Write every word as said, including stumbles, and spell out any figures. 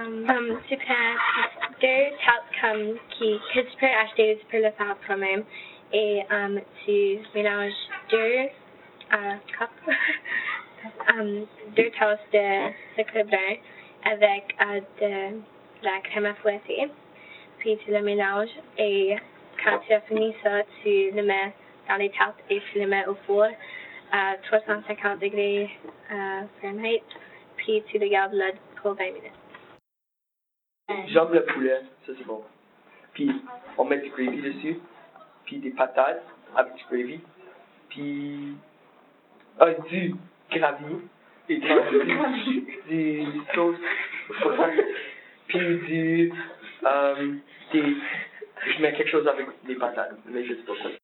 Um, um, tu prends deux tartes comme qui, que tu peux acheter, tu peux le faire toi-même. Et um, tu mélanges deux uh, cups, um, deux tasses de sucre brun avec uh, de la crème à fouetter. Puis tu le mélanges et quand tu as fini ça, tu le mets dans les tartes et tu le mets au four à trois cent cinquante degrés uh, Fahrenheit. Puis tu le gardes là pour vingt minutes. J'aime le poulet, ça c'est bon. Puis on met du gravy dessus, puis des patates avec du gravy, puis euh, du gravy, et du, du sauce, puis du, euh, des, je mets quelque chose avec des patates, mais je sais pas quoi.